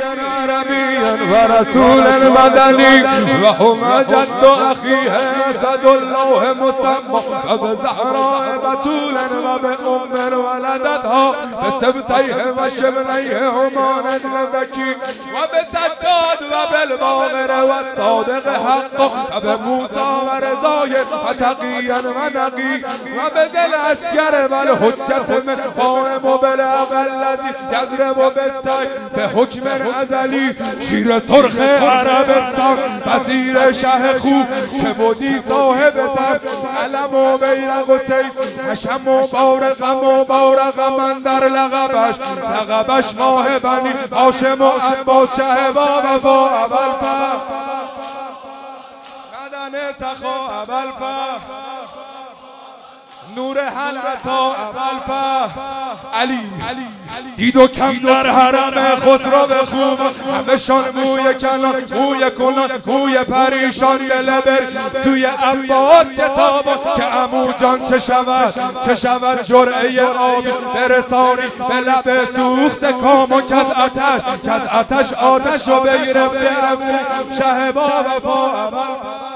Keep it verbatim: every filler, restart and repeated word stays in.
عربی و رسول مدنی و هم جد اخیه اسد الله مسمى و به زهراء بتول و به ام ولدتها به سبتیه و شبنیه هما نجل زکی و به سجاد و بالباقر و صادق حق و به موسی و رضای و تقیا و نقی و به ذل اسیر و الحجت من قائم و بلغ الذی یضرب بالسیف به حکم ازلی شیر سرخ عربستان وزیر شه خوب که بودی صاحب تن علم و بیرق و سیف حشم و بارق و بارق من در لقبش لقبش ماه بنی هاشم و عباس شه با وفا اول فر ندن سخا اول فر نور حلعتا اول فر علی دید و کم در حرم خسرو خوب همشان موی کنان موی کنان موی پریشان دل بر سوی عباس شتاب که عمو جان چه شود چه شود جرعه آبی برسانی به لب سوخت کام و کز آتش کز آتش آتش رو بگرفته عمو شه با وفا اول